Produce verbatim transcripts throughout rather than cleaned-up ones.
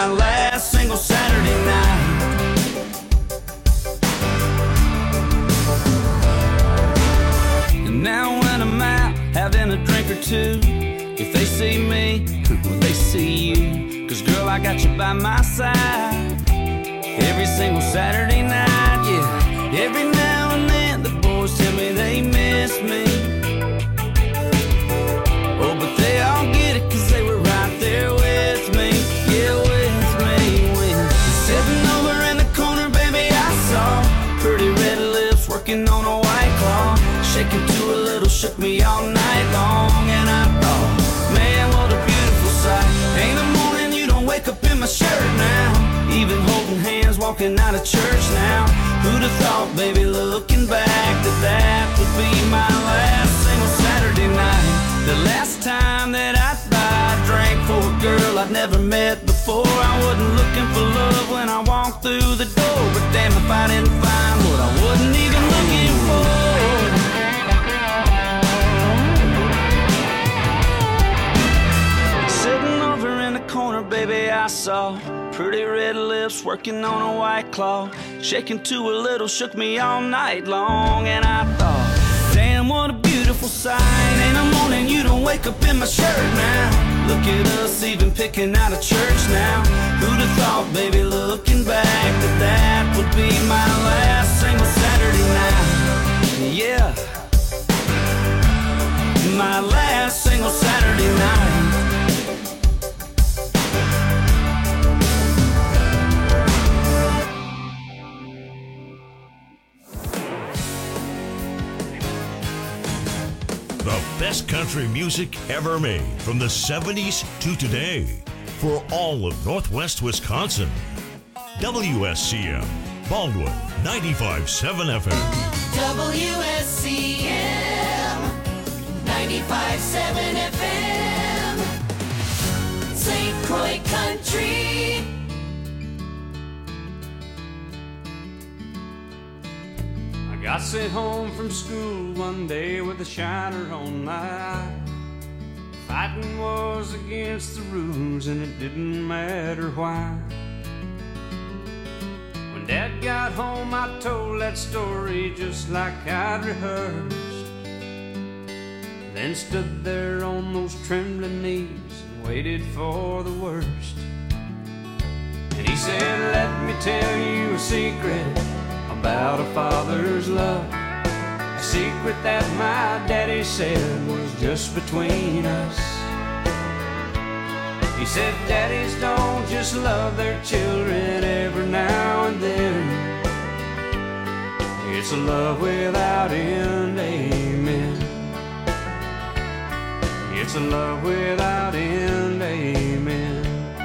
my last single Saturday night. And now when I'm out having a drink or two, if they see me, well, they see you. Cause girl, I got you by my side every single Saturday night, yeah. Every now and then the boys tell me they miss me. Oh, but they all get it cause they were right there with me. Yeah, with me, with sitting over in the corner, baby, I saw pretty red lips working on a White Claw, shaking to a little, shook me all night long. And I thought, man, what a beautiful sight. Ain't a morning you don't wake up in my shirt now, even holding hands walking out of church now. Who'd have thought, baby, looking back, that that would be my last single Saturday night. The last time that I'd buy a drink for a girl I'd never met before. I wasn't looking for love when I walked through the door, but damn if I didn't find what I wasn't even looking for. Sitting over in the corner, baby, I saw pretty red lips working on a White Claw, shaking to a little, shook me all night long. And I thought, damn, what a beautiful sight. Ain't a morning you don't wake up in my shirt now. Look at us even picking out of church now. Who'd have thought, baby, looking back, that that would be my last single Saturday night. Yeah, my last single Saturday night. The best country music ever made from the seventies to today for all of Northwest Wisconsin. W S C M, Baldwin, ninety-five point seven F M. W S C M, ninety-five point seven F M. Saint Croix Country. I got sent home from school one day with a shiner on my eye. Fighting was against the rules and it didn't matter why. When Dad got home I told that story just like I'd rehearsed, then stood there on those trembling knees and waited for the worst. And he said, let me tell you a secret about a father's love, a secret that my daddy said was just between us. He said daddies don't just love their children every now and then, it's a love without end, amen. It's a love without end, amen.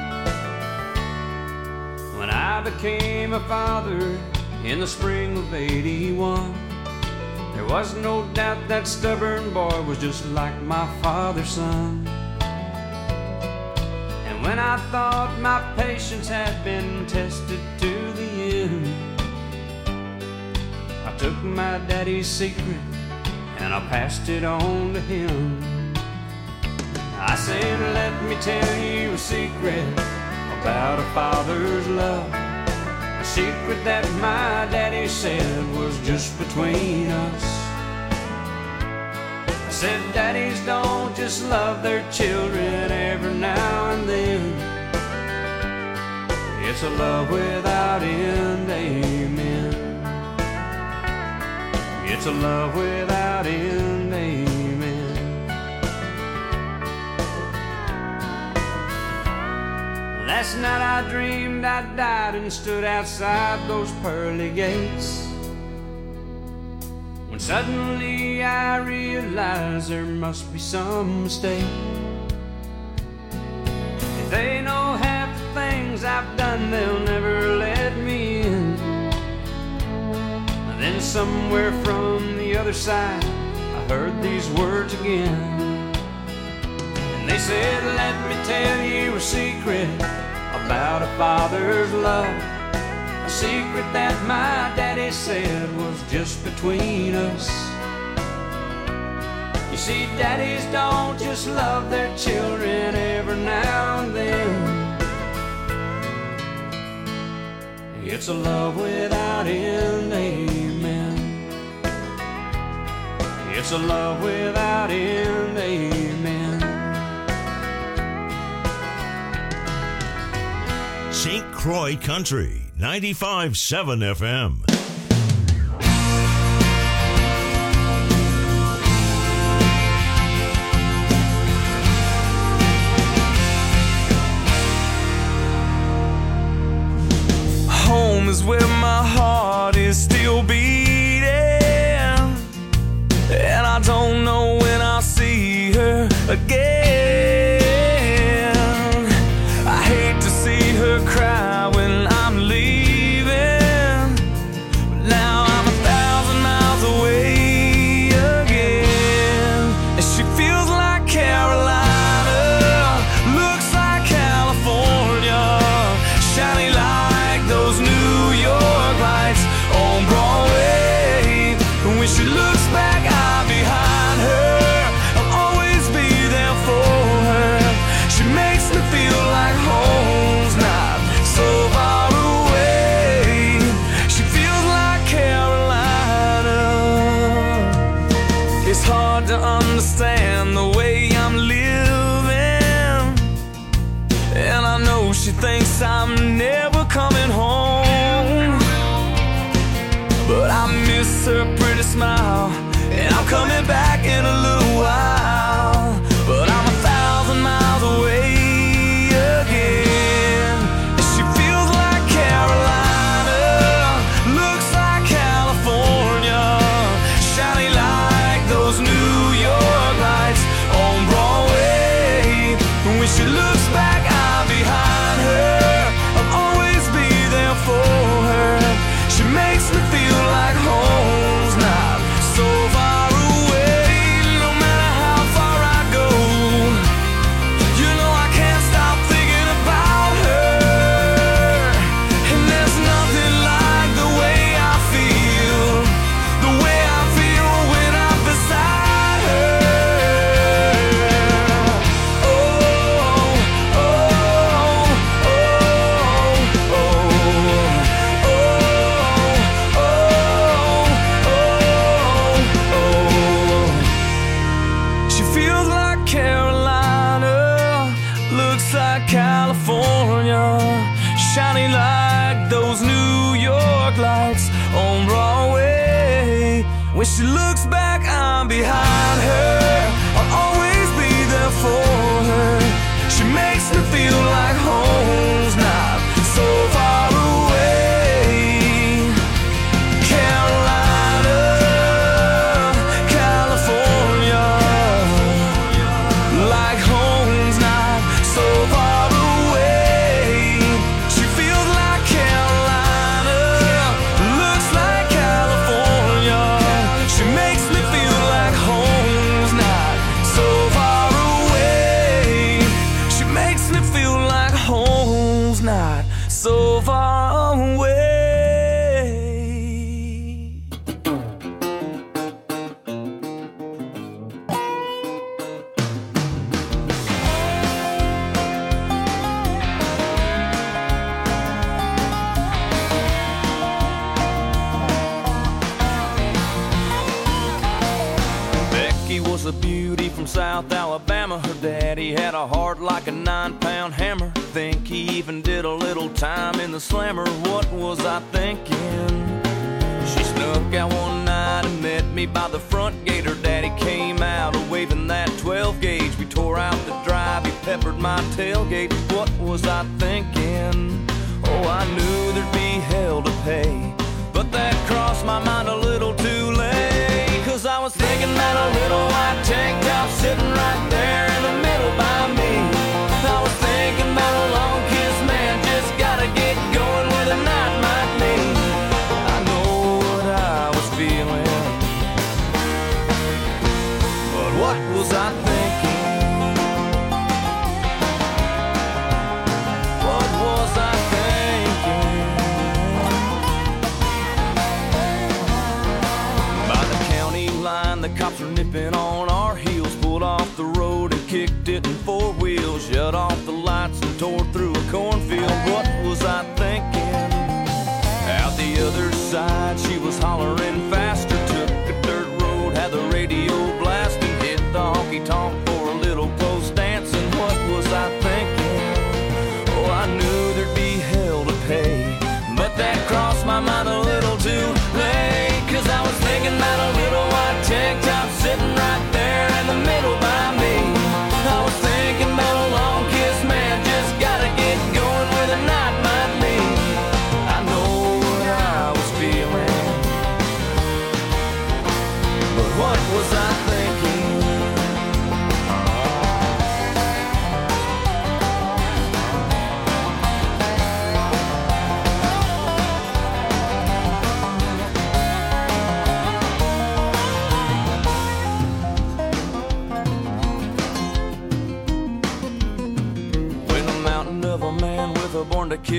When I became a father in the spring of eighty-one, there was no doubt that stubborn boy was just like my father's son. And when I thought my patience had been tested to the end, I took my daddy's secret and I passed it on to him. I said, let me tell you a secret about a father's love, a secret that my daddy said was just between us. I said daddies don't just love their children every now and then, it's a love without end, amen. It's a love without end, amen. Last night I dreamed I died and stood outside those pearly gates, when suddenly I realized there must be some mistake. If they know half the things I've done, they'll never let me in. Then somewhere from the other side I heard these words again, and they said, let me tell you a secret about a father's love, a secret that my daddy said was just between us. You see, daddies don't just love their children every now and then, It's a love without end, amen. It's a love without end, amen. Saint Croix Country, ninety-five point seven F M. Home is where my heart is still beating, and I don't know when I'll see her again. I hate to see her cry when I'm leaving, but now I'm a thousand miles away again. And she feels like Carolina, looks like California, shiny like those New York lights on Broadway. And when she looks back, I'm behind her. I'll always be there for her. She makes me feel like home's not so far away. She feels like Carolina. It's hard to understand the way I'm living, and I know she thinks I'm never coming home, but I miss her pretty smile, and I'm coming back in a little while. But I'm a thousand miles away again, and she feels like Carolina, looks like California, shiny like those New York lights on Broadway. And when she looks back, I'm behind her. I'll always be there for her. She makes me feel like home's not so far away. No matter how far I go, you know I can't stop thinking about her. And there's nothing like the way I feel, the way I feel when I'm beside her. Oh, oh, oh, oh, oh, oh, oh, oh. She feels like Carolina, looks like California, shiny like those New York lights on Broadway. When she looks back, I'm behind her. I'll always be there for her. She makes me feel like home's not so far away. Carolina, California, like home's not so far away. She feels like Carolina, looks like California. She makes me feel like home's not so far away. She makes me feel like home's not so far away. Becky was a beauty from South Alabama. Her daddy had a heart like a nine-pound hammer. Think he even did a little time in the slammer. What was I thinking? She snuck out one night and met me by the front gate. Her daddy came out waving that twelve gauge. We tore out the drive, he peppered my tailgate. What was I thinking? Oh, I knew there'd be hell to pay, but that crossed my mind a little too late. Cause I was thinking that a little white tank top sitting right there in the middle by me. I was thinking about a long kiss man, just gotta get going where the night might be. I know what I was feeling, but what was I thinking? What was I thinking?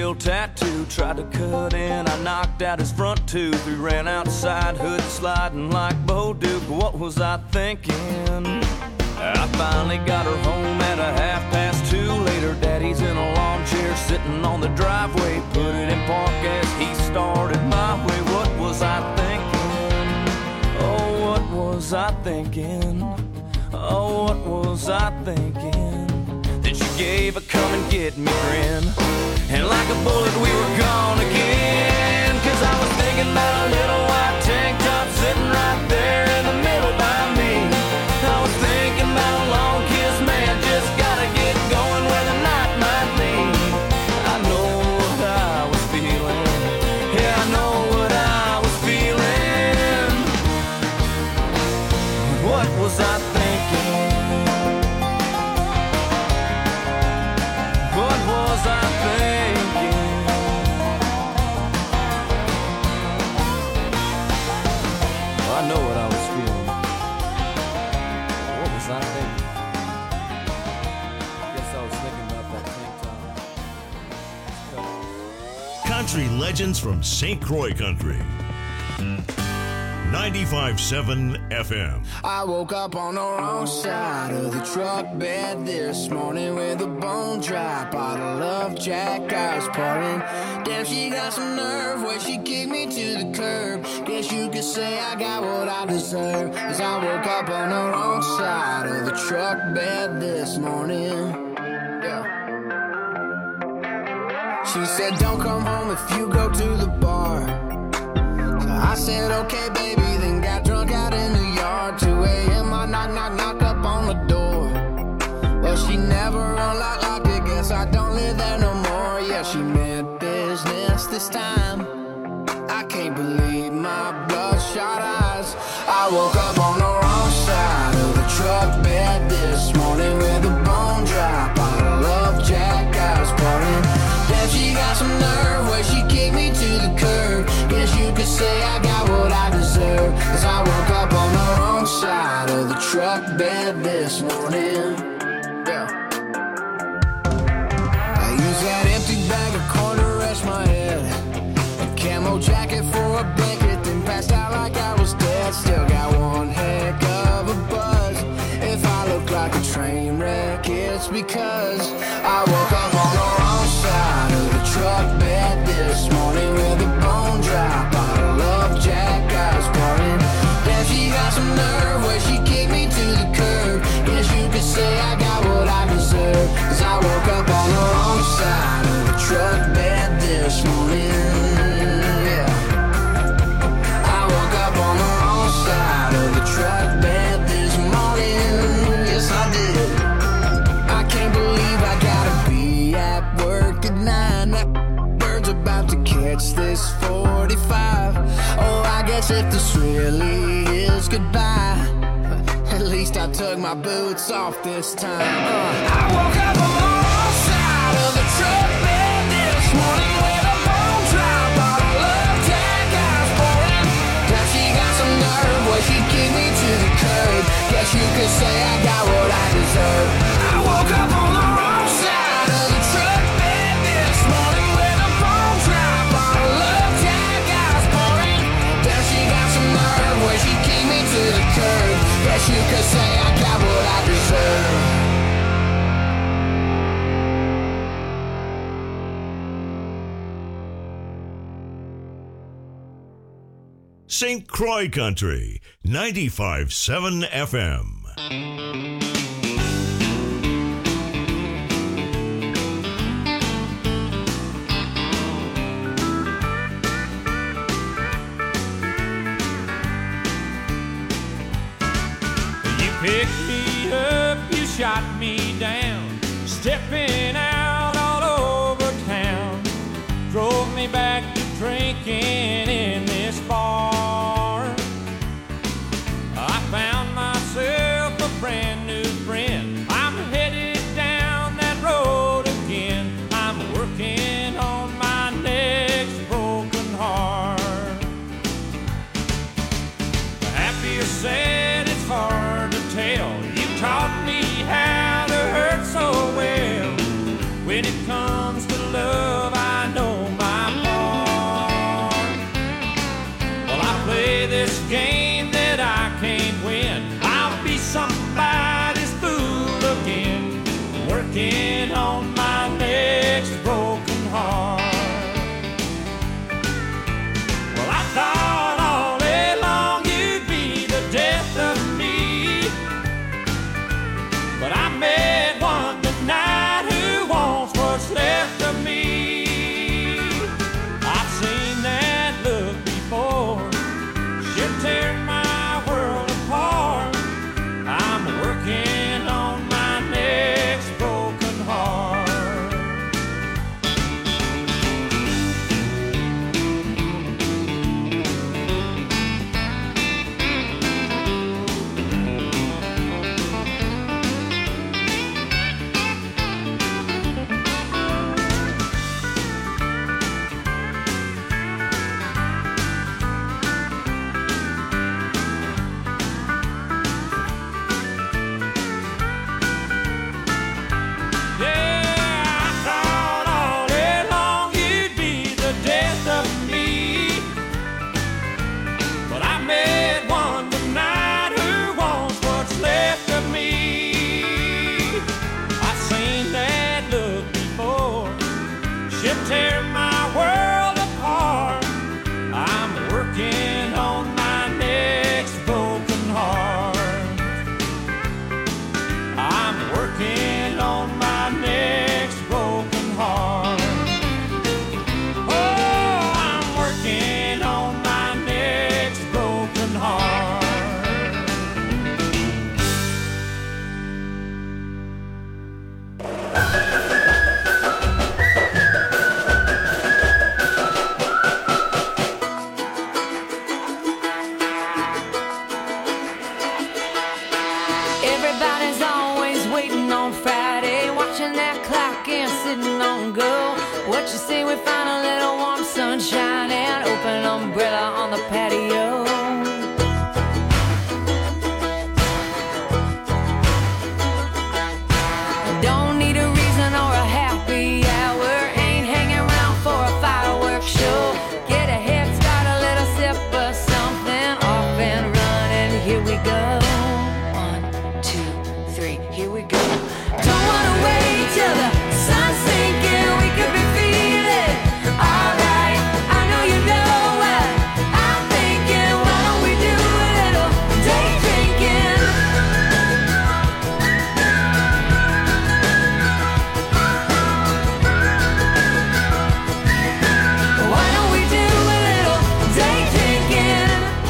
Nashville tattoo. Tried to cut in, I knocked out his front tooth. We ran outside, hood sliding like Bo Duke. What was I thinking? I finally got her home at a half past two. Later, Daddy's in a lawn chair sitting on the driveway. Put it in park as he started my way. What was I thinking? Oh, what was I thinking? Oh, what was I thinking? Then she gave a come and get me grin, and like a bullet we were gone again. Cause I was thinking about a little white tank top sitting right there in the middle by me. I was thinking about a long kiss, man, just gotta get going where the night might lead. I know what I was feeling, yeah, I know what I was feeling. What was I thinking? What was I thinking? Well, I know what I was feeling. What was I thinking? I guess I was thinking about that tank top. Country legends from Saint Croix Country. ninety-five point seven F M. I woke up on the wrong side of the truck bed this morning with a bone dry bottle of Jack I was pouring. Damn, she got some nerve where she kicked me to the curb. Guess you could say I got what I deserve, cause I woke up on the wrong side of the truck bed this morning. Yeah. She said don't come home if you go to the bar. So I said okay baby, then got drunk out in the yard. Two a.m. I knock, knock, knock up on the door. Well, she never unlocked, locked it, guess I don't live there no more. Yeah, she meant business this time. I can't believe my bloodshot eyes. I woke up on the wrong side of the truck bed this morning with a bone dry bottle of Jack I was pouring. Damn, she got some nerve where she kicked me to the curb. Guess you could say I got what I deserve, cause I woke up on the wrong side of the truck bed this morning. Yeah. I used that empty bag of corn to rest my head, a camo jacket for a blanket, then passed out like I was dead. Still got one heck of a buzz. If I look like a train wreck, it's because I woke up on the wrong side of the truck bed this morning with a bone dry bottle of Jack I was pouring. Damn, she got some nerve where she kicked me to the curb. Guess you could say I got what I deserve, cause I woke up on the wrong side of the truck bed this morning. Yeah. I woke up on the wrong side of the truck bed this morning. Yes, I did. I can't believe I gotta be at work at nine. That bird's about to catch this forty-five. Oh, I guess if this really is goodbye, at least I took my boots off this time. Uh, I woke up on the wrong side of the truck bed this morning with a bone dry bottle of Jack I was pouring. Now she got some nerve where she kicked me to the curb. Guess you could say I got what I deserve. I woke up on the wrong side of the truck bed this morning with a bone dry bottle of Jack I was pouring. Now she got some nerve where she kicked me to the curb. Guess you could say I got what I deserve. Saint Croix Country, ninety-five point seven F M. Picked me up, you shot me down, stepping out all over town. Drove me back to drinking in this bar. I found myself a brand new friend. I'm headed down that road again. I'm working on my next broken heart. Happy or sad, it's hard to tell. You taught me how to hurt so well. When it comes to love, I know tear my world apart. I'm working on my next broken heart. I'm working on my next broken heart. Oh, I'm working on my next broken heart. Everybody's always waiting on Friday, watching that clock and sitting on go. What you say we find a little warm sunshine and open umbrella on the patio? Don't need a reason or a happy hour, ain't hanging around for a fireworks show. Get a head start, a little sip of something, off and running, here we go. Here we go. Don't wanna wait till the sun's sinking. We could be feeling alright. I know you know what I'm thinking. Why don't we do a little day drinking? Why don't we do a little day drinking?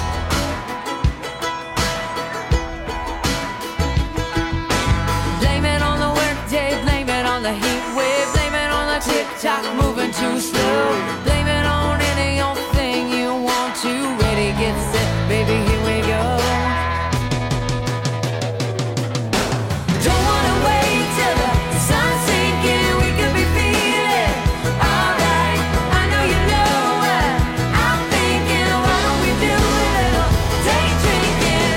The heat wave, blame it on the tick-tock moving too slow. Blame it on any old thing you want to. Ready, get set, baby, here we go. Don't wanna wait till the sun's sinking. We could be feeling alright. I know you know what I'm thinking. Why don't we do a little day drinking?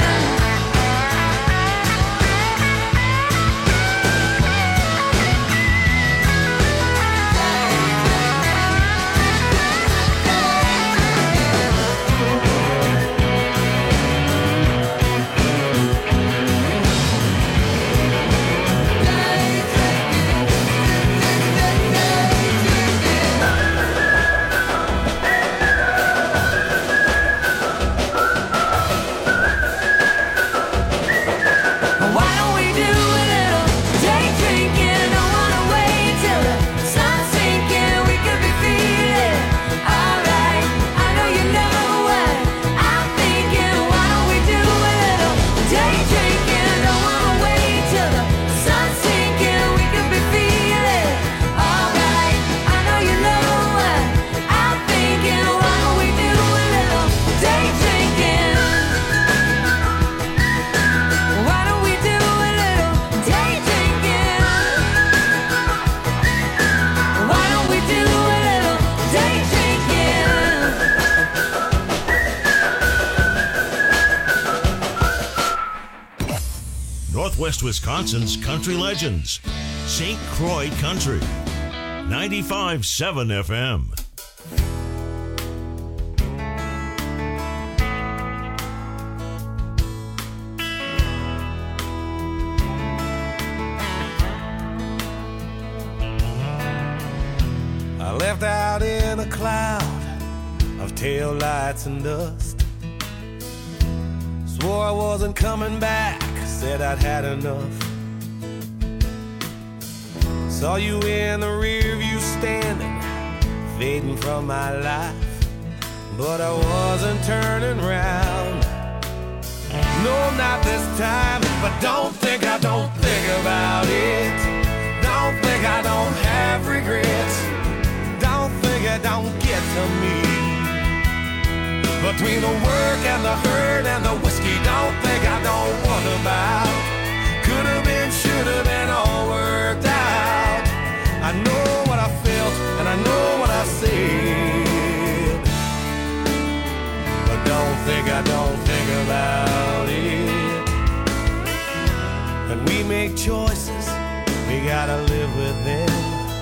Northwest Wisconsin's country legends. Saint Croix Country. ninety-five point seven F M. I left out in a cloud of tail lights and dust. Swore I wasn't coming back, said I'd had enough. Saw you in the rear view standing, fading from my life, but I wasn't turning round. No, not this time, but don't think I don't think about it. Don't think I don't have regrets. Don't think it don't get to me. Between the work and the hurt and the whiskey, don't think I don't wonder about. Could have been, should have been, all worked out. I know what I felt and I know what I said, but don't think I don't think about it. When we make choices, we gotta live with them.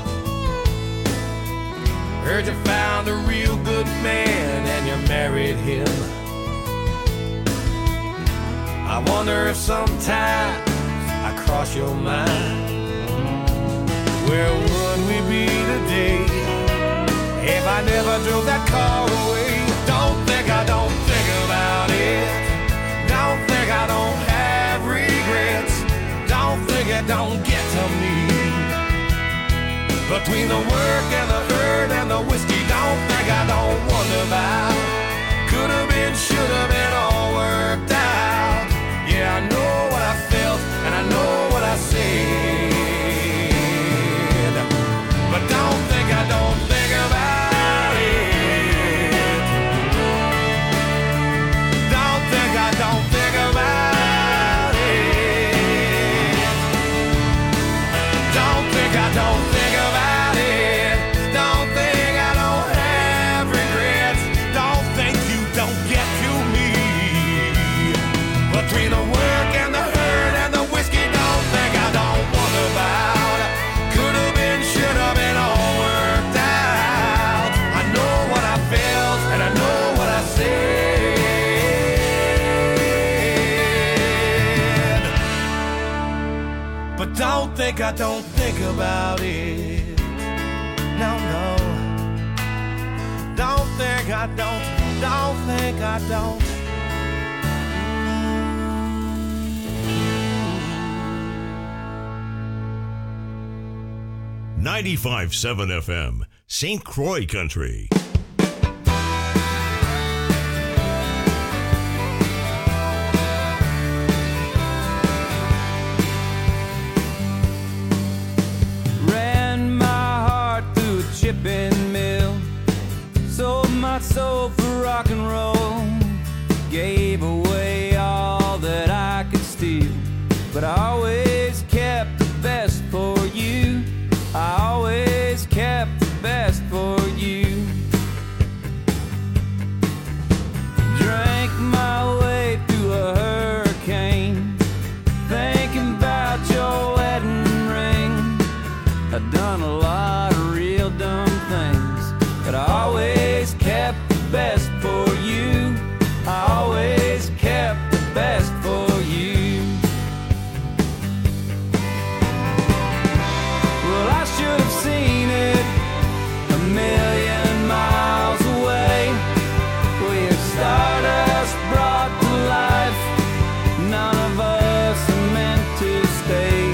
Heard you found a real good man and you married him. I wonder if sometimes I cross your mind. Where would we be today I drove that car away. Don't think I don't think about it. Don't think I don't have regrets. Don't think it don't get to me. Between the work and the hurt and the whiskey, don't think I don't wonder about. Could have been, should have been, all worked out. Yeah, I know what I felt and I know what I said. But don't think I don't think about it. Don't think I don't think about it. Don't think I don't think about it. Don't think I don't have regrets. Don't think you don't get to me. Between the work and the hurt and the whiskey, don't think I don't wonder about. Could have been, should have been, all worked out. I know what I felt and I know what I said. But don't think I don't think about it. No, no. Don't think I don't, don't think I don't. ninety-five point seven F M, Saint Croix Country. Ran my heart through a chipping mill, sold my soul for rock and roll, gave away all that I could steal, but I always kept the best for you. I always kept the best for you. Drank my way through a hurricane, thinking about your wedding ring. I've done a lot of real dumb things, but I always kept the best for you. I always kept the best for you. Well, I should have seen it a million miles away. We're stardust brought to life. None of us are meant to stay.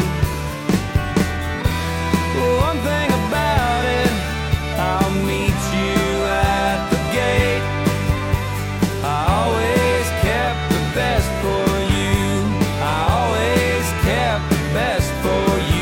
One thing about it, I'll meet you at the gate. I always kept the best for you. I always kept the best for you.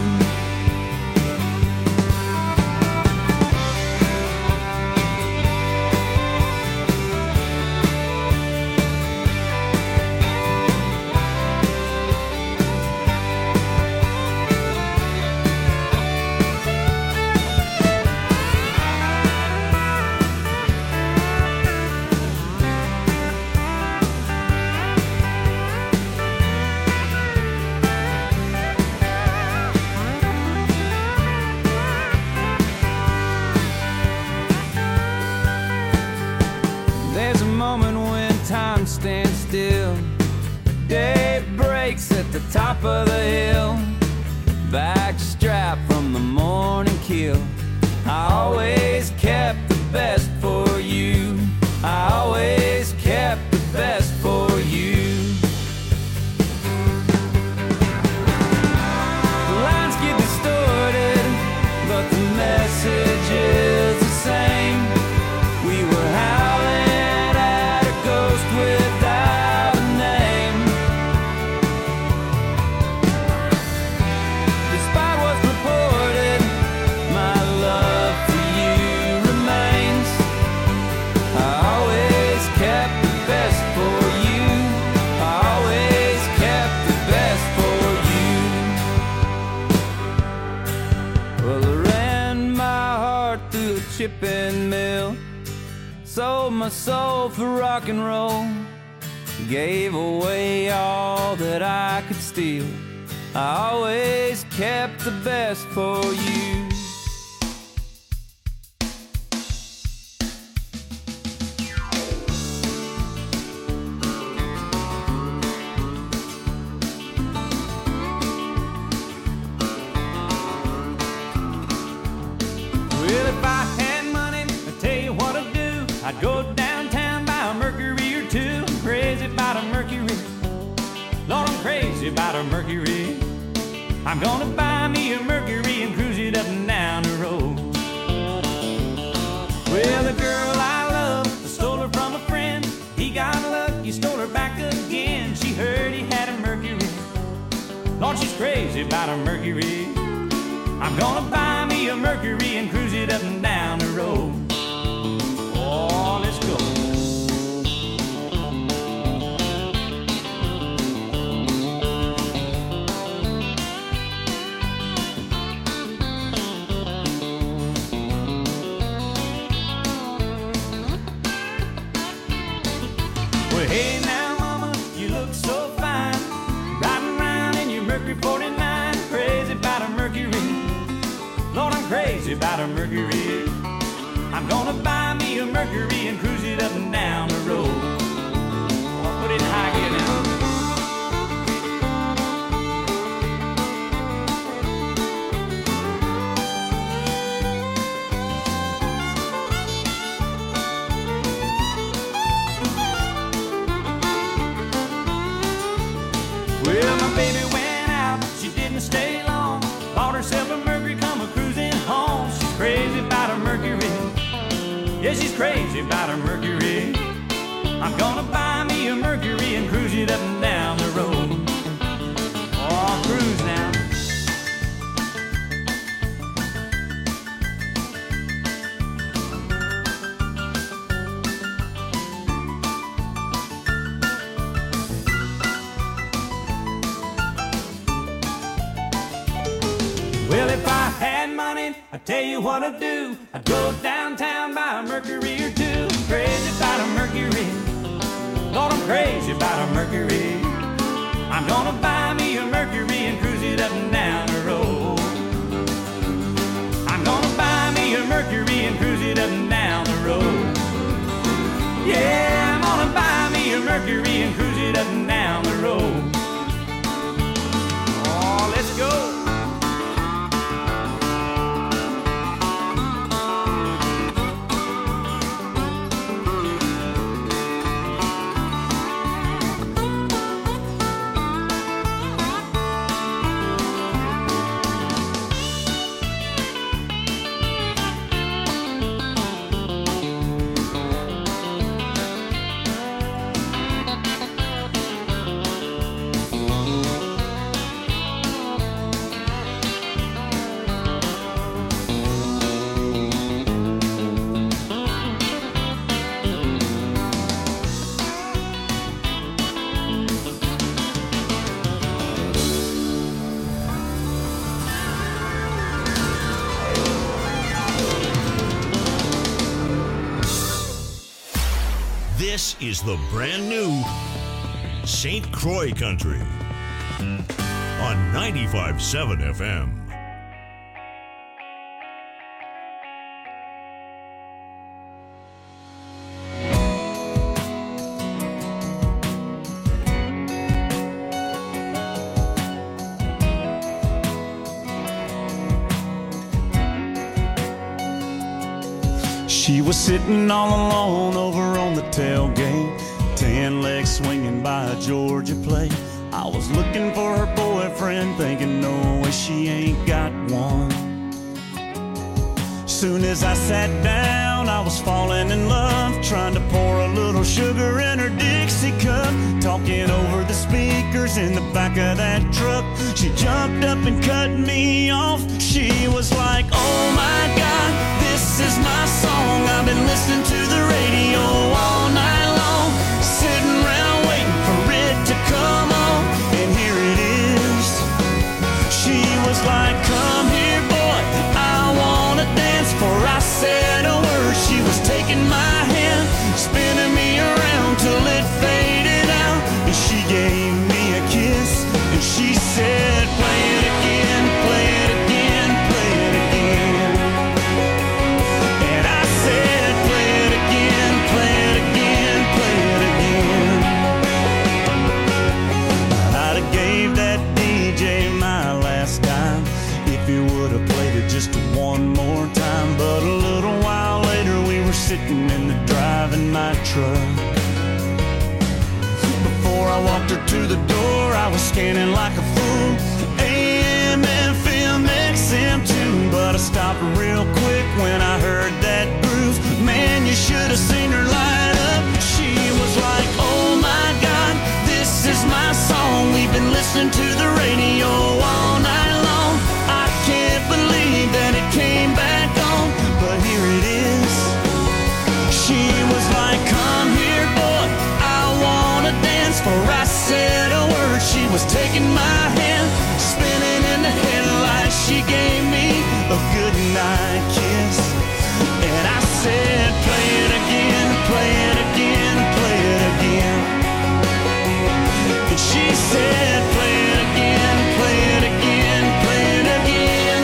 There's a moment when time stands still. Day breaks at the top of the hill. Backstrap from the morning kill. I always kept the best for you. I always kept the best for you. The lines get distorted, but the message is the same. We were howling at a ghost without a name. Despite what's reported, my love for you remains. I always kept the best for you. I always kept the best for you. Well, I ran my heart through a chipping mill, sold my soul for rock and roll, gave away all that I could steal. I always kept the best for you. Well, if I had money, I'd tell you I'm gonna buy me a Mercury and cruise it up and down the road. Well, the girl I love stole her from a friend. He got lucky, stole her back again. She heard he had a Mercury. Lord, she's crazy about a Mercury. I'm gonna buy me a Mercury and cruise it up and down the road. Oh, let's go. Well, hey now, mama, you look so fine, riding around in your Mercury forty-nine. Crazy about a Mercury. Lord, I'm crazy about a Mercury. I'm gonna buy me a Mercury and cruise it up and down the road. Oh, put it in high gear now. Well, my baby went out, she didn't stay long. Bought herself a Mercury, come a cruising home. She's crazy about a Mercury. Yeah, she's crazy about a Mercury. I'm gonna buy me a Mercury and cruise it up and down the road. Oh, cruise now. Well, if I had money, I'd tell you what I'd do. I'd go downtown, buy a Mercury or two. Crazy about a Mercury. Lord, I'm crazy about a Mercury. I'm gonna buy me a Mercury and cruise it up and down the road. I'm gonna buy me a Mercury and cruise it up and down the road. Yeah, I'm gonna buy me a Mercury and cruise it up and down the road. Oh, let's go. This is the brand new Saint Croix Country on ninety-five point seven F M. She was sitting all alone over on the tailgate, tan legs swinging by a Georgia plate. I was looking for her boyfriend, thinking no way she ain't got one. Soon as I sat down, I was falling in love, trying to pour a little sugar in her Dixie cup, talking over the speakers in the back of that truck. She jumped up and cut me off. She was like, oh my God, this is my song. I've been listening to the radio all night long, sitting around waiting for it to come on, and here it is. She was like, come here boy, I wanna dance. Before I said a word, she was taking my hand, spinning me around till it faded out, and she gave me a kiss, and she said, play it again, play it again, play it again. And I said, play it again, play it again, play it again. I'd have gave that D J my last dime if he would have played it just one more time. But a little while later we were sitting in the driving my truck. Before I walked her to the door, I was scanning like a fool. A M miss him too, but I stopped real quick when I heard that groove. Man, you should have seen her light up. She was like, oh my God, this is my song. We've been listening to the radio all night long. I can't believe that it came back on, but here it is. She was like, come here, boy, I wanna dance. For I said a word, she was taking my hand, spinning in the headlights. She gave me a good night kiss, and I said, play it again, play it again, play it again. And she said, play it again, play it again, play it again.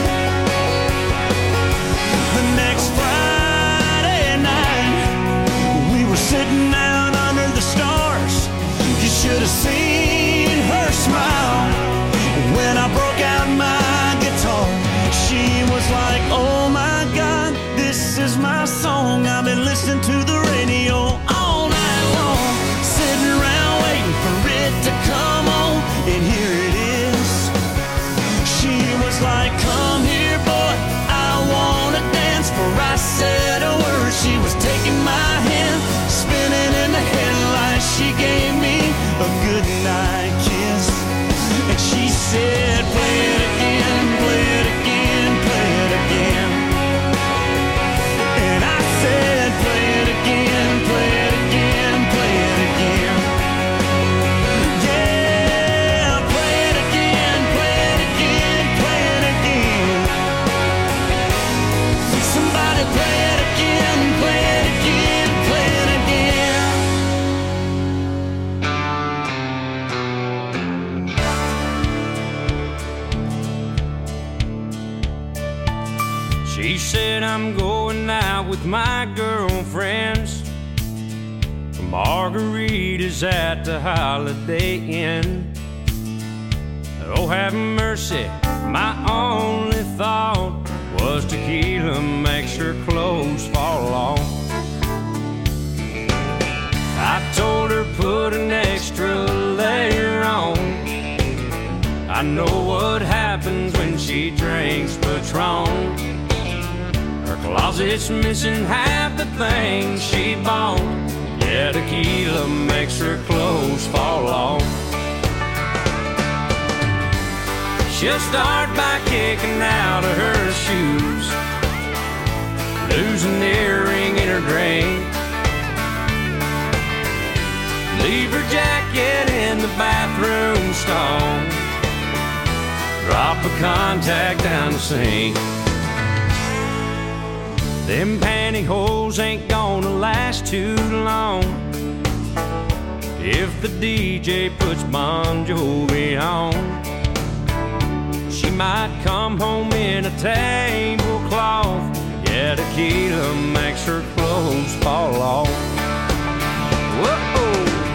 The next Friday night, we were sitting out under the stars. You should have seen her smile when I broke out my guitar. She was like, oh my God, this is my song. I've been listening to the radio all night long, sitting around waiting for it to come on, and here it is. She was like, come here, boy, I wanna dance. For I said a word, she was taking my hand, spinning in the headlights. She gave me a good night kiss, and she said, play it again, play it again, play it again. And I said, play it again, play it again, play it again. Yeah, play it again, play it again, play it again. Somebody play it again, play it again, play it again. She said, I'm going out with my girlfriends. Margaritas at the Holiday Inn. Oh, have mercy, my only thought was tequila makes her clothes fall off. I told her put an extra layer on. I know what happens when she drinks Patron. Her closet's missing half the things she bought. Yeah, tequila makes her clothes fall off. She'll start by kicking out of her shoes, lose an earring in her drink, leave her jacket in the bathroom stall, drop a contact down the sink. Them pantyhose ain't gonna last too long if the D J puts Bon Jovi on. She might come home in a tablecloth. Yeah, tequila makes her clothes fall off. Whoa!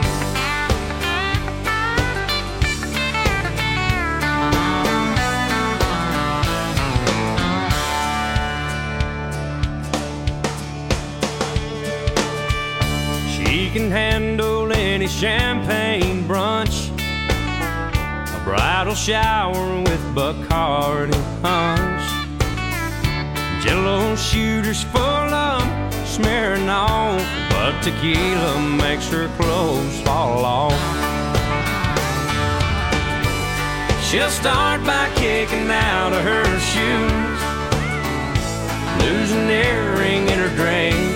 She can handle any champagne brunch, a bridal shower with Bacardi punch, Jello shooters full of smearing on, but tequila makes her clothes fall off. She'll start by kicking out of her shoes, lose an earring in her drink,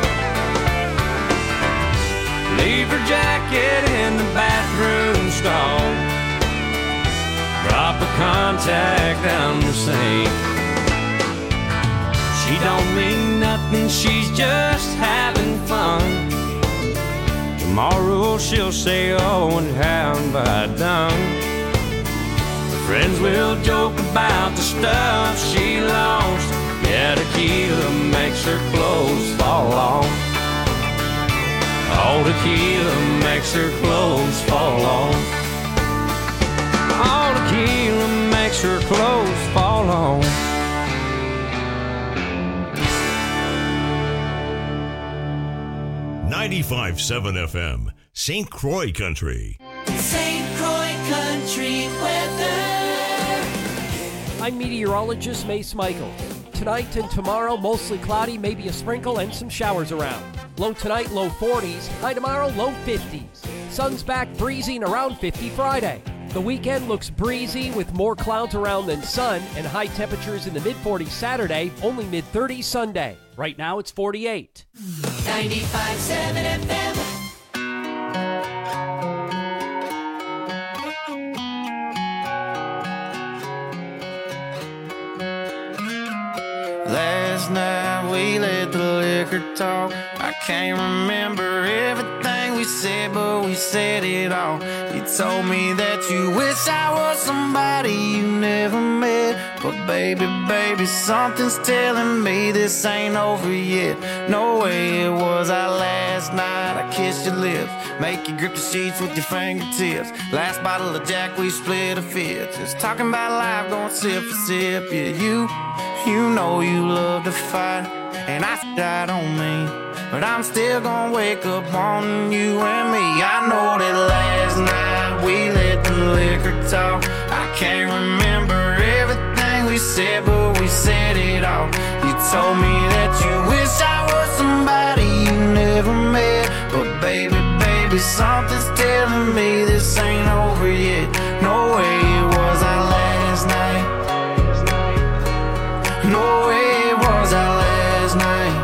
leave her jacket in the bathroom stall, drop a contact down the sink. She don't mean nothing, she's just having fun. Tomorrow she'll say, oh, and how have I done? Her friends will joke about the stuff she lost. Yeah, tequila makes her clothes fall off. All tequila makes her clothes fall off. All tequila makes her clothes fall off. ninety-five point seven F M, Saint Croix Country. Saint Croix Country weather. I'm meteorologist Mace Michaels. Tonight and tomorrow, mostly cloudy, maybe a sprinkle and some showers around. Low tonight, low forties. High tomorrow, low fifties. Sun's back, breezy and around fifty Friday. The weekend looks breezy with more clouds around than sun and high temperatures in the mid forties Saturday, only mid thirties Sunday. Right now it's forty-eight. ninety-five point seven F M. Last night we let the liquor talk. I can't remember everything we said, but we said it all. You told me that you wish I was somebody you never met. But baby, baby, something's telling me this ain't over yet. No way it was our last night. I kissed your lips, make you grip the sheets with your fingertips. Last bottle of Jack, we split a fifth. Just talking about life, going sip for sip. Yeah, you, you know you love to fight, and I died on me. But I'm still gonna wake up on you and me. I know that last night we let the liquor talk. I can't remember everything we said, but we said it all. You told me that you wish I was somebody you never met. But baby, baby, something's telling me this ain't over yet. No way it was our last night. No way it was our last night.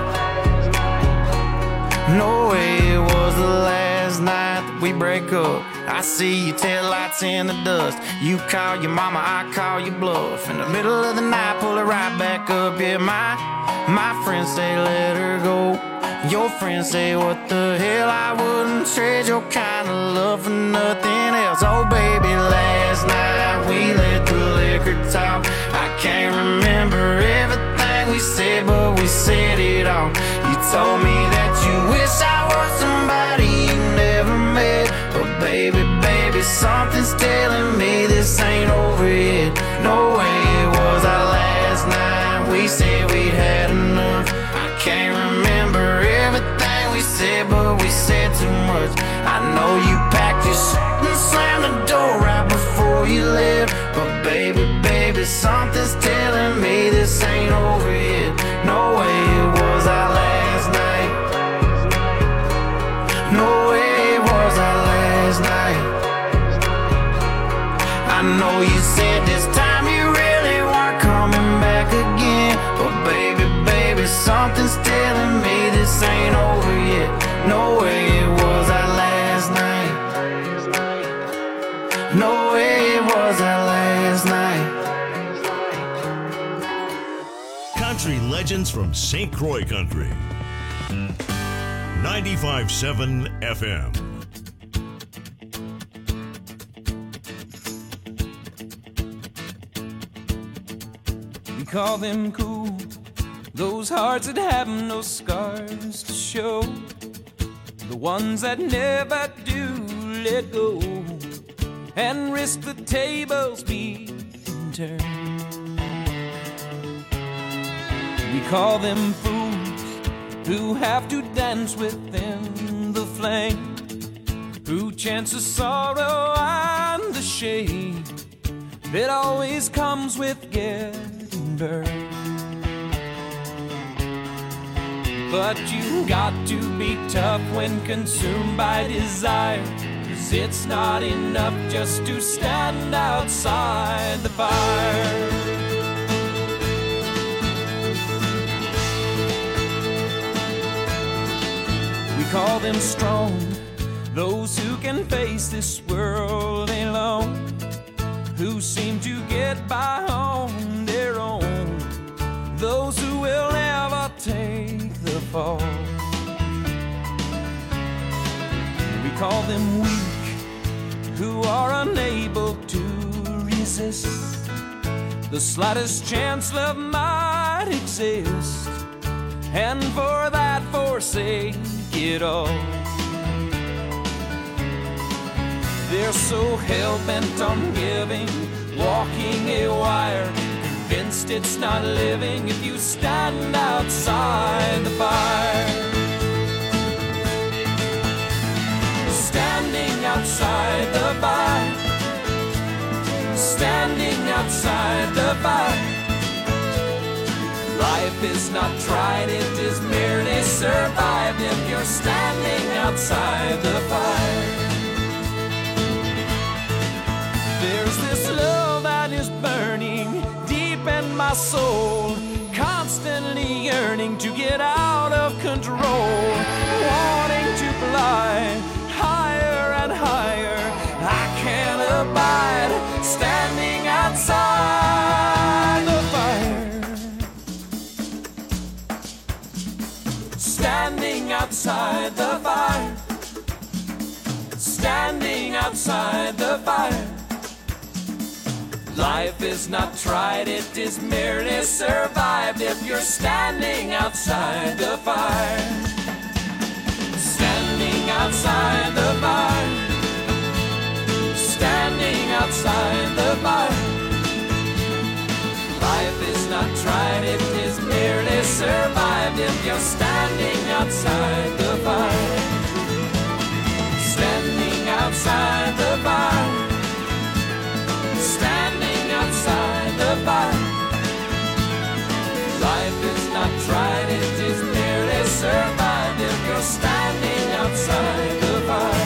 No way it was the last night that we break up. I see your taillights in the dust. You call your mama, I call your bluff. In the middle of the night, pull it right back up. Yeah, my, my friends say let her go. Your friends say what the hell, I wouldn't trade your kind of love for nothing else. Oh baby, last night we let the liquor talk. I can't remember everything we said, but we said it all. You told me that you wish I was somebody you never met. But baby, baby, something's telling me this ain't over yet. No way it was our last night. We said we'd had enough. I can't remember everything we said, but we said too much. I know you packed your shit and slammed the door right before you left. But baby, baby, something's telling me this ain't over yet. No way it was our last night. No way it was our last night. I know you said this time you really weren't coming back again. But baby, baby, something's telling me this ain't over yet. No way it was our last night. No way it was our last night. Country legends from Saint Croix Country. ninety-five point seven F M. We call them cool, those hearts that have no scars to show, the ones that never do let go and risk the tables being turned. We call them fools who have to dance within the flame, who chance the sorrow and the shame that always comes with getting burned. But you got to be tough when consumed by desire, 'cause it's not enough just to stand outside the fire. We call them strong, those who can face this world alone, who seem to get by on their own, those who will never take the fall. We call them weak, who are unable to resist the slightest chance love might exist, and for that forsake it all. They're so hell-bent on giving, walking a wire, convinced it's not living if you stand outside the fire. Standing outside the fire, standing outside the fire. Life is not tried, it is merely survived if you're standing outside the fire. There's this love that is burning deep in my soul, constantly yearning to get out of control, wanting to fly higher and higher. I can't abide standing outside the fire. Standing outside the fire. Standing outside the fire. Life is not tried, it is merely survived if you're standing outside the fire. Standing outside the fire. Standing outside the fire. Life is not tried, it is merely survived if you're standing outside the fire. Standing outside the fire. Standing outside the fire. Life is not tried, it is merely survived if you're standing outside the fire.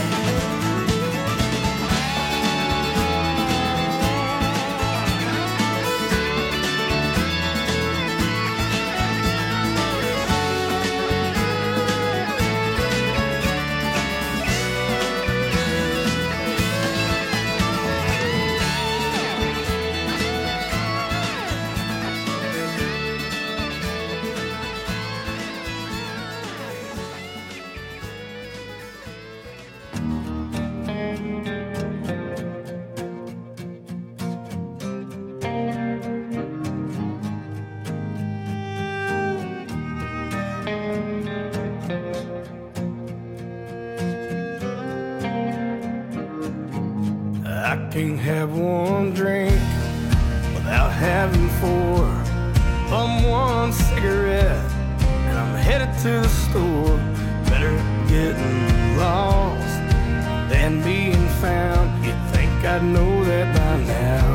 Can't have one drink without having four. Bum one cigarette and I'm headed to the store. Better getting lost than being found. You'd think I'd know that by now.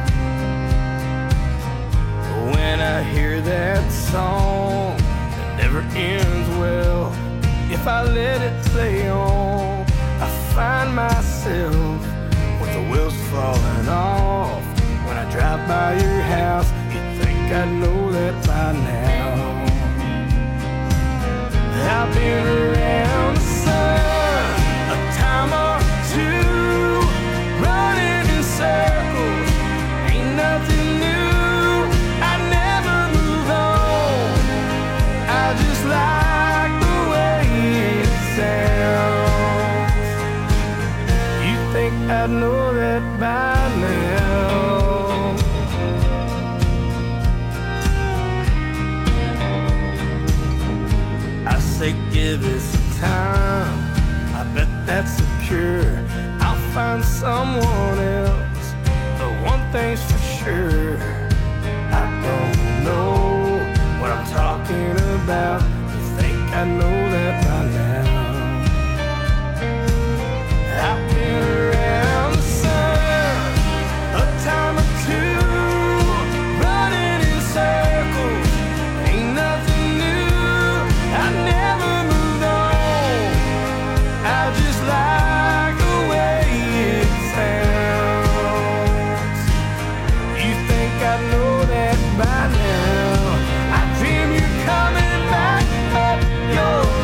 When I hear that song that never ends well, if I let it play on, I find myself the wheels falling off. When I drive by your house, you'd think I'd know that by now. I've been around the sun a time or two, running in circles, ain't nothing new. I never move on, I just like the way it sounds. You think I'd know that by now. I say give it some time, I bet that's secure. I'll find someone else, but one thing's for sure, I don't know what I'm talking about. You think I know that by now. I've been around the sun a time or two, running in circles, ain't nothing new. I never moved on, I just like the way it sounds. You think I know that by now. I dream you're coming back up your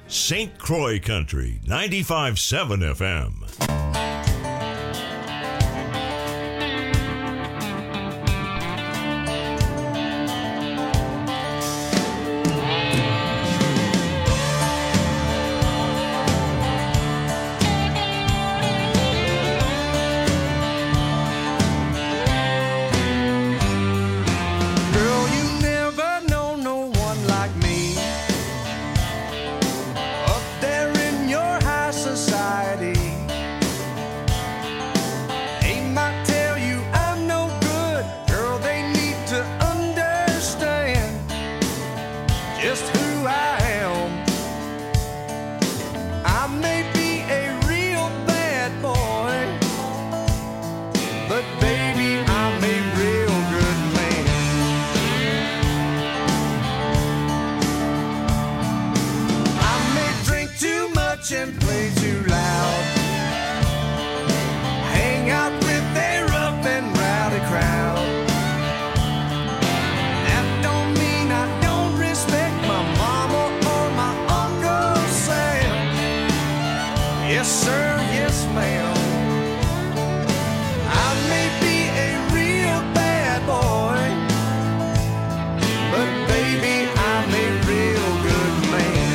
Saint Croix Country, ninety-five point seven F M. And play too loud. Hang out with a rough and rowdy crowd. That don't mean I don't respect my mama or my Uncle Sam. Yes sir, yes ma'am. I may be a real bad boy, but baby I'm a real good man.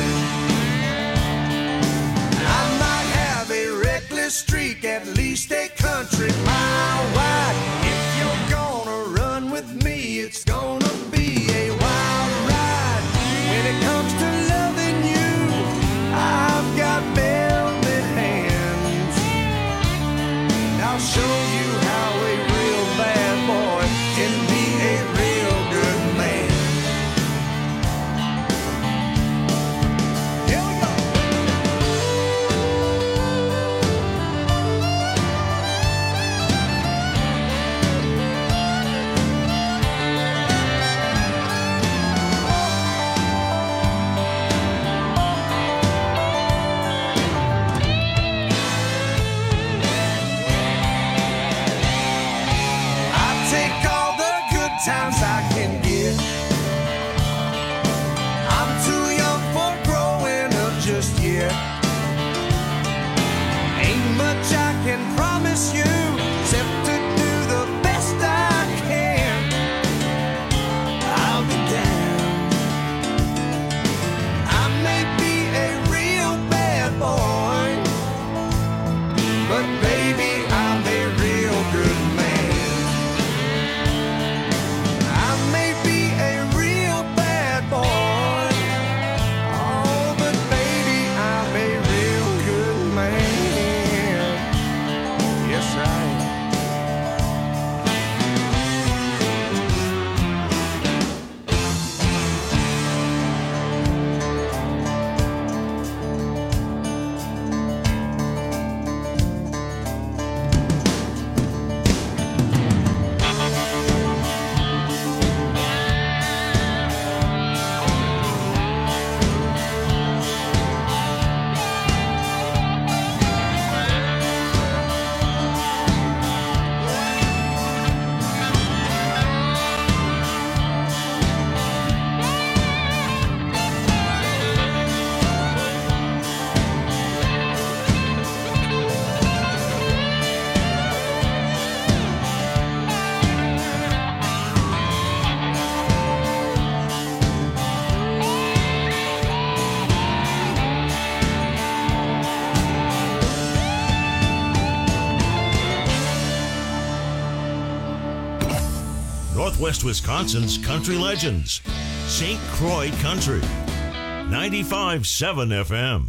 Streak at least a country mile wide. If you're gonna run with me, it's gonna be a wild ride. When it comes to loving you, I've got velvet hands. I'll show you how a real bad boy can be a real good man. Here we go. Times I can get. I'm too young for growing up just yet. Ain't much I can promise you except to do the best I can. I'll be down. I may be a real bad boy, but baby I'm a real good man. Northwest Wisconsin's country legends. Saint Croix Country, ninety-five point seven F M.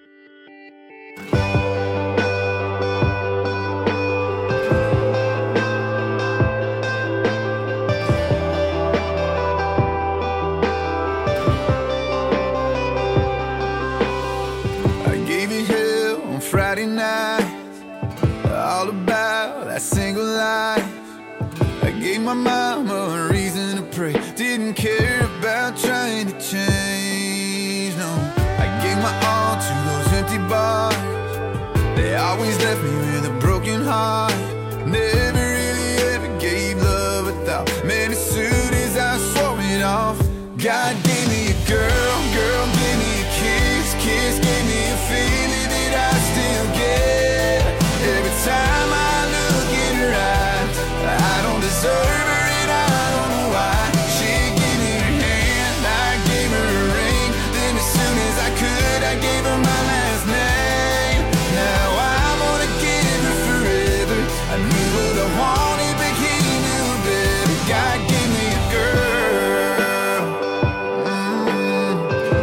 I gave you hell on Friday night, all about that single life. I gave my mama a reason to pray, didn't care about trying to change, no. I gave my all to those empty bars, they always left me with a broken heart. Never really ever gave love a thought, man, as soon as I swore it off. God gave me a girl, girl gave me a kiss, kiss gave me a feeling that I still get. Every time I look in her eyes, I don't deserve her and I don't know why. She gave me her hand, I gave her a ring. Then as soon as I could, I gave her my last name. Now I wanna give her forever. I knew what I wanted, but he knew better. God gave me a girl. Mm.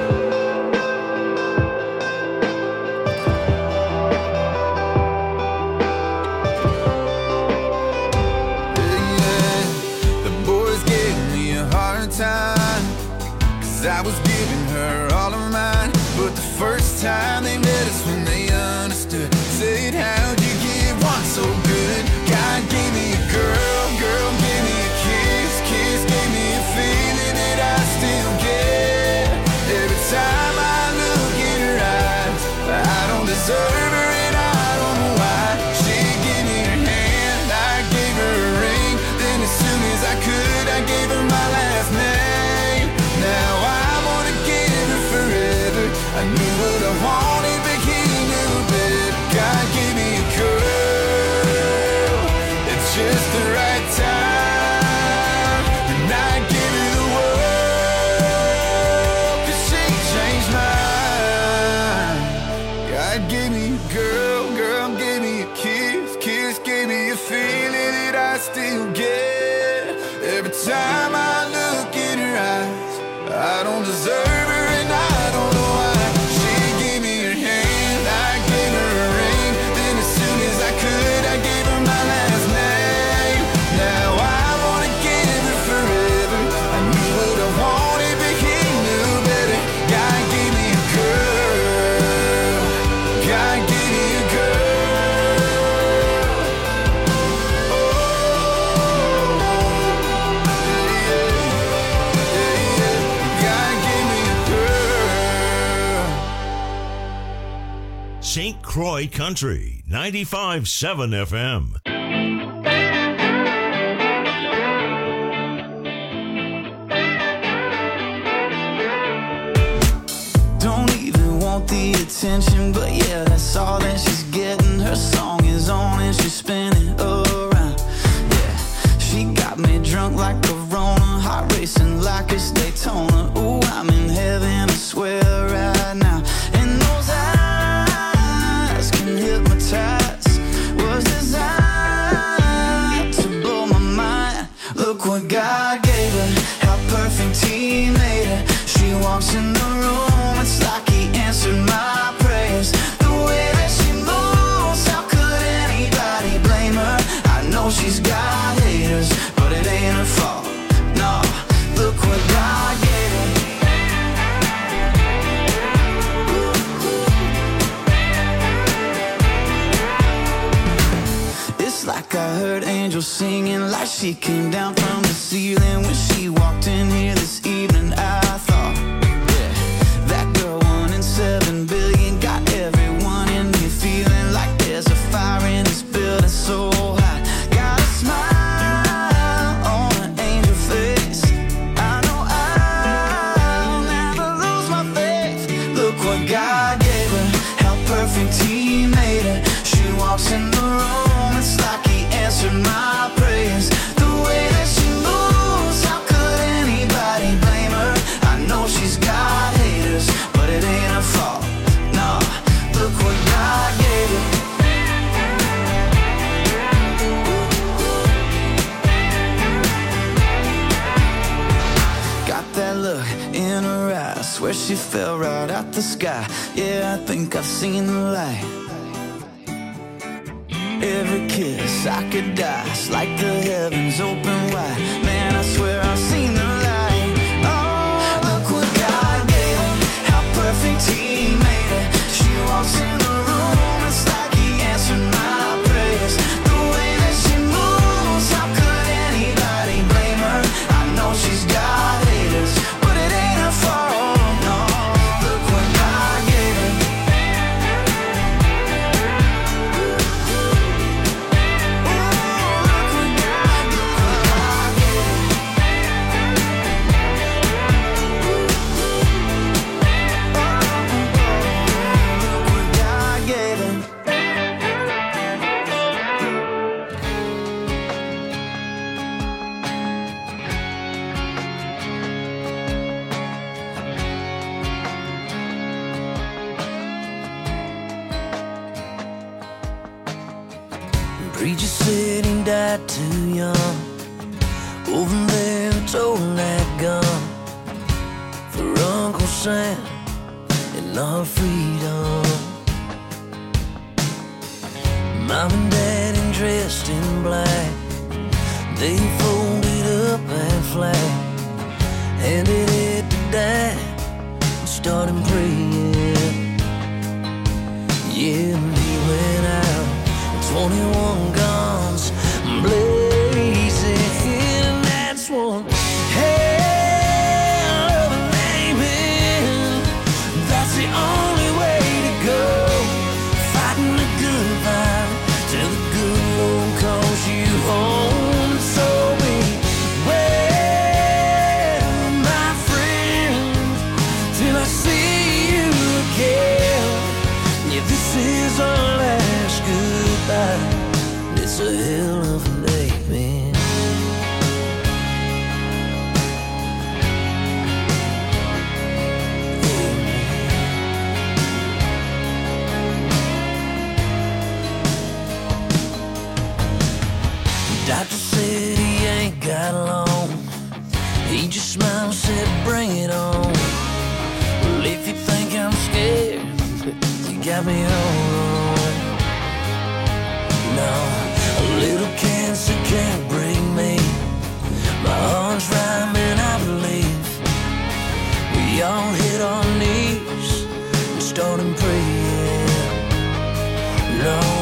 Yeah, the boys gave me a hard time, 'cause I was giving her all of mine. But the first time they met us when they understood, said, how'd you give one so good? God gave me a girl, girl gave me a kiss, kiss gave me a feeling that I still get. Every time I look in her eyes, I don't deserve her and I don't know why. She gave me her hand, I gave her a ring. Then as soon as I could, I gave her my last name. Now I wanna give her forever. I knew what I wanted, but he knew better. God gave me a girl, it's just the right time, and I give her the world, 'cause she changed mine. God gave me a girl, girl gave me a kiss, kiss gave me a feeling that I still get. Every time I look in her eyes, I don't deserve her and I don't know why. She gave me her hand, I gave her a ring. Then as soon as I could, I gave her my last name. Now I wanna give her forever. I knew what I wanted, but he knew better. God gave me a girl, God gave me a girl. Oh, yeah, yeah, yeah. God gave me a girl. Saint Croix Country, ninety-five point seven F M. Don't even want the attention, but yeah, that's all that she's getting. Her song is on and she's spinning around. Yeah, she got me drunk like a Rona, heart racing like it's Daytona. Ooh, I'm in heaven, I swear right now. And those eyes can hypnotize, was designed to blow my mind. Look what God gave her, how perfect He made her. She walks in the room, it's like He answered my prayers. The way that she moves, how could anybody blame her? I know she's got haters, but it ain't her fault. No, look what God gave her. It's like I heard angels singing, like she came down from the ceiling when she walked in here this evening. I thought, yeah, that girl one in seven billion got everyone in here feeling like there's a fire in this building so hot. Got a smile on an angel face. I know I'll never lose my faith. Look what God gave her, how perfect He made her. She walks in the room, it's like He answered my prayers. The way that she moves, how could anybody blame her? I know she's got haters, but it ain't her fault. No, look what God gave her. Got that look in her eyes, swear she fell right out the sky. Yeah, I think I've seen the light. Every kiss I could die, it's like the heavens open wide. Man, I swear I've seen the light. Oh, look what God gave her, how perfect He made her. She walks in the room, it's like He answered my prayers. The way that she moves, how could anybody blame her? I know she's got haters, but it ain't her fault. No, look what God gave her. Ooh, look what God, look what God gave her. Preacher said he died too young. Over there toting that gun for Uncle Sam and our freedom. Mom and Dad dressed in black, they folded up that flag, handed it to Dad and started praying. Yeah, and he went out, twenty-one guns blazing, and that's one hell of a name. That's the only way to go, fighting the good fight till the good Lord calls you home. And so beware, my friend, till I see you again. Yeah, this is our last goodbye. It's a hell of a day, man. Doctor said he ain't got long. He just smiled and said, bring it on. Well, if you think I'm scared, you got me all wrong. No, a little cancer can't break me. My heart's rhyming, I believe. We all hit our knees and started praying. No.